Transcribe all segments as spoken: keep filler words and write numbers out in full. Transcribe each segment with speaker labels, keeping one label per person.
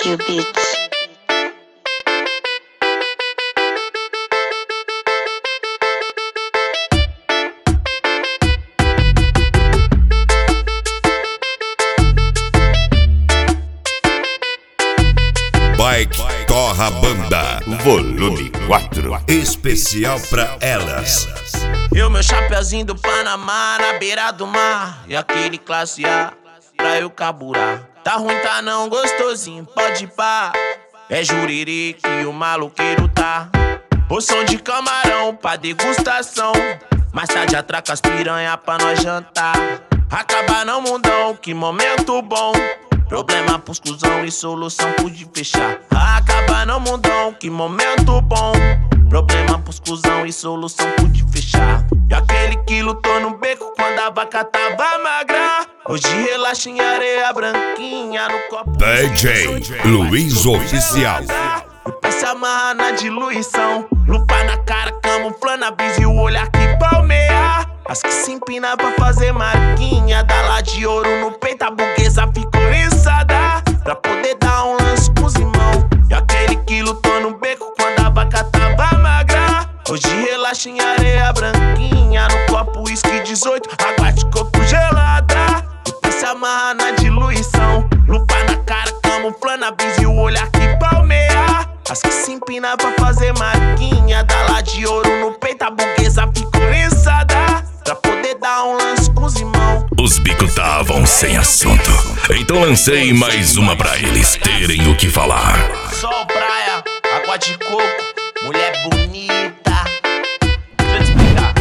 Speaker 1: Studio Beats.
Speaker 2: Bike Torra Banda, volume quatro, especial pra elas.
Speaker 3: Eu, meu chapeuzinho do Panamá, na beira do mar, e aquele classe A, pra eu carburar. Tá ruim, tá não, gostosinho, pode ir pá. É juriri que o maluqueiro tá. Porção de camarão pra degustação. Mais tarde atraca as piranha pra nós jantar. Acabar no mundão, que momento bom. Problema pros cuzão e solução pude fechar. Acabar no mundão, que momento bom. Problema pros cuzão e solução pude fechar. E aquele que lutou no beco quando a vaca tava magra, hoje relaxa em areia branquinha no copo.
Speaker 2: D J Luiz Oficial.
Speaker 3: O pé se amarra na diluição. Lupa na cara, camuflando a brisa e o olhar que palmeia. As que se empina pra fazer marquinha. Dá lá de ouro no peito, a burguesa ficou oriçada pra poder dar um lance pros irmãos. E aquele que lutou no beco quando a vaca tava magra, hoje relaxa em areia branquinha no copo whisky dezoito, água de coco gelada. O pé se amarra na diluição. Lupa na cara, camuflando a brisa e o olhar que palmeia. As que se empina pra fazer marquinha. Dá lá de ouro no peito, a burguesa ficou oriçada pra poder dar um lance pros irmãos.
Speaker 4: Os bicos tavam sem assunto, então lancei mais uma pra eles terem o que falar.
Speaker 3: Sol, praia, água de coco, mulher bonita. Deixa eu te explicar.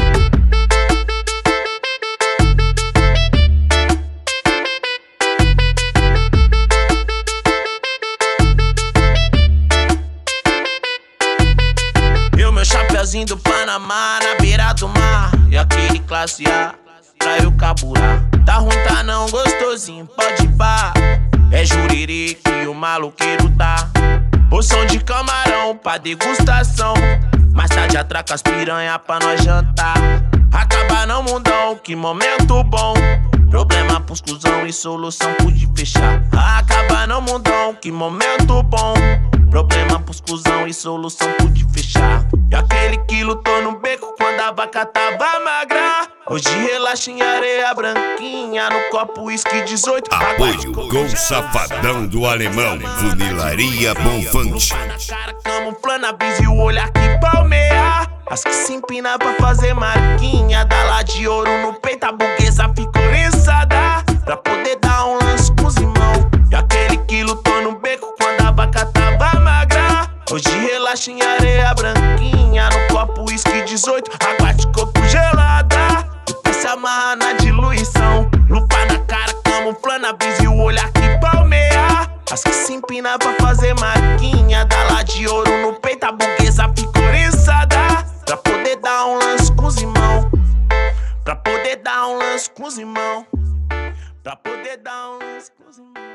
Speaker 3: Eu, meu chapeuzinho do Panamá, na beira do mar, e aquele classe A, pra eu carburar. Tá ruim, tá não, gostosinho, pode ir pá. É juriri que o maluqueiro tá. Porção de camarão pra degustação. Mais tarde atraca as piranha pra nós jantar. Acabar no mundão, que momento bom. Problema pros cuzão e solução pude fechar. Acabar no mundão, que momento bom. Problema pros cuzão e solução pude fechar. E aquele que lutou no beco quando a vaca tava magra, hoje relaxa em areia branquinha no copo whisky dezoito.
Speaker 2: Apoio com Safadão do Alemão, Funilaria Bonfante.
Speaker 3: Na cara, camuflando a brisa e o olhar que palmeia. As que se empina pra fazer marquinha. Dá lá de ouro no peito, a burguesa ficou oriçada pra poder dar um lance pros irmãos. E aquele que lutou no beco quando a vaca tava magra, hoje relaxa em areia branquinha no copo whisky dezoito, água de coco gelada. O pé se amarra na diluição. Lupa na cara, camuflando a brisa e o olhar que palmeia. As que se empina pra fazer marquinha. Dá lá de ouro no peito, a burguesa ficou oriçada pra poder dar um lance com os irmãos. Pra poder dar um lance com os irmãos. Pra poder dar um lance com os irmãos.